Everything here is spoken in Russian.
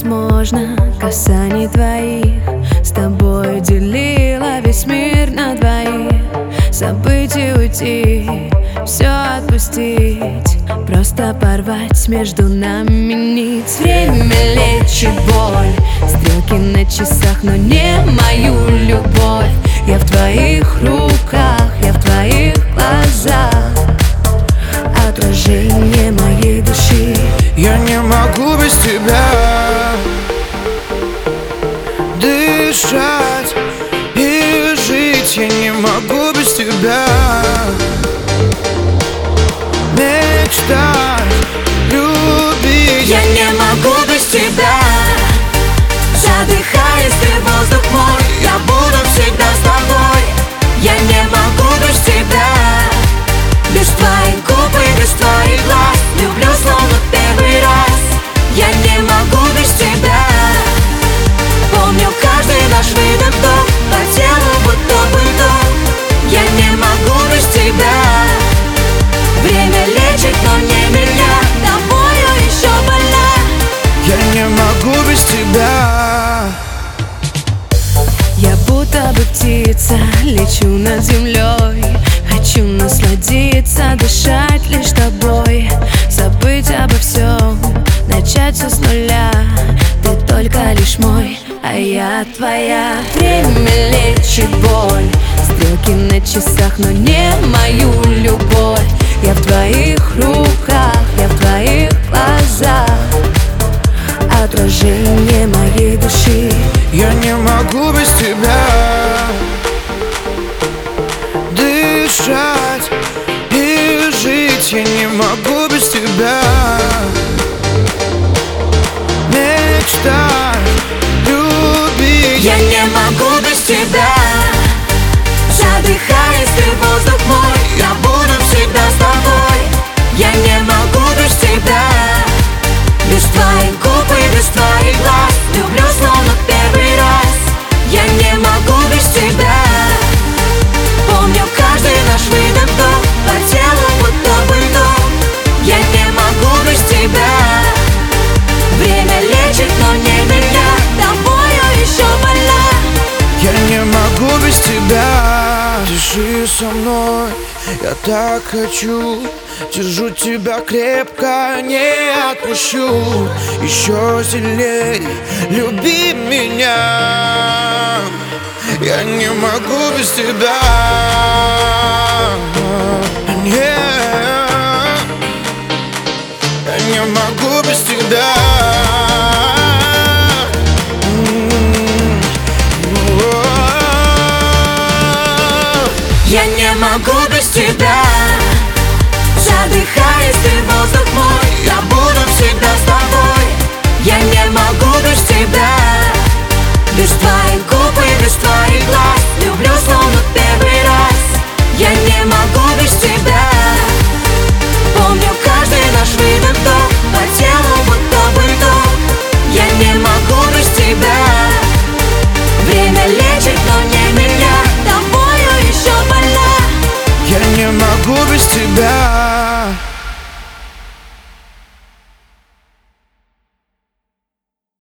невозможно касаний твоих. С тобой делила весь мир на двоих. Забыть и уйти, все отпустить, просто порвать между нами нить. Время лечит боль, стрелки на часах, но не мою любовь. Я в твоих руках, я в твоих глазах, отражение моей души. Я не могу без тебя дышать и жить. Я не могу без тебя мечтать, любить. Я не могу без тебя. Задыхаясь, ты воздух мой, я буду всегда с тобой. Я не могу без тебя, без твоих губ и без твоих глаз. Люблю словно первый раз. Я не могу без тебя. Помню каждый наш выдох, по телу будто бы ток. Я не могу без тебя. Время лечит, но не меня, тобою еще больна. Я не могу без тебя. Я будто бы птица, лечу над землей. Хочу насладиться, дышать лишь тобой. Забыть обо всем, начать все с нуля. Ты только лишь мой, а я твоя. Время лечит боль, стрелки на часах, но не мою любовь. Я в твоих руках, я в твоих глазах, отражение моей души. Я не могу без тебя дышать и жить. Я не могу без тебя мечтать, любить. Я не могу без тебя. Задыхаясь, ты воздух мой, я буду всегда с тобой. Я не могу без тебя, без твоих губ и без твоих глаз. Люблю словно первый раз. Я не могу без тебя. Помню каждый наш выдох, по телу будто бы ток. Я не могу без тебя. Время лечит, но не меня, тобою еще больна. Я не могу без тебя. Держи со мной, я так хочу. Держу тебя крепко, не отпущу. Еще сильней люби меня. Я не могу без тебя. Нет, я не могу без тебя. Я не могу без тебя. Задыхаясь, ты воздух мой,